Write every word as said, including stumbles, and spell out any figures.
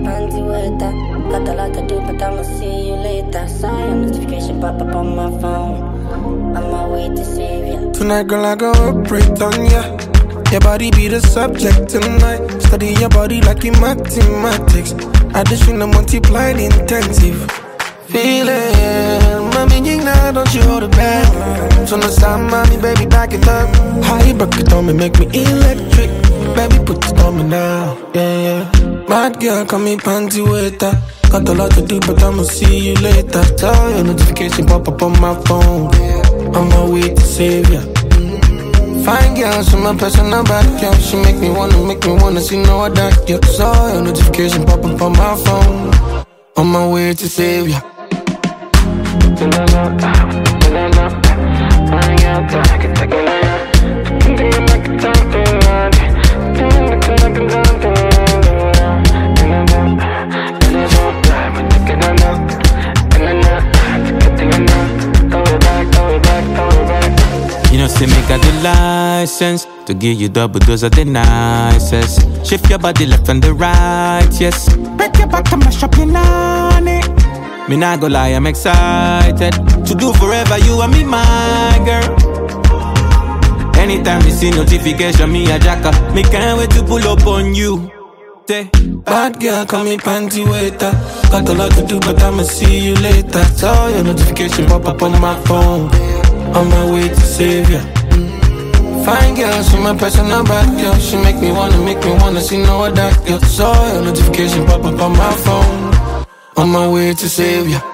panty wetter. Got a lot to do, but I'ma see you later. Saw your notification pop up on my phone. On my way to save ya. Tonight, girl, I go operate on ya. Your body be the subject tonight. Study your body like in mathematics. Addition and multiplied intensive. Feeling, mommy, you know, don't you hold it back. So no stop, mommy, baby, back it up. How you broke it on me, make me electric. Baby, put it on me now, yeah, yeah. Mad girl, call me panty waiter. Got a lot to do, but I'ma see you later. Tell your notification pop up on my phone. On my way to save ya. Fine girl, she my personal bad girl. She make me wanna, make me wanna see no other girl. Saw your notification pop up on my phone. On my way to save ya. You know, say make a the license to give you double dose of the nicest. Shift your body left and the right, yes. Break your back and mash up your nanny. Me nah go lie, I'm excited to do forever you and me, my girl. Anytime you see notification, me a jacker. Me can't wait to pull up on you. Say, bad girl, call me panty waiter. Got a lot to do, but I'ma see you later. Saw your notification pop up on my phone. On my way to save ya. Fine girl, she my personal bad girl. She make me wanna, make me wanna see no other girl. Saw your notification pop up on my phone. On my way to save ya.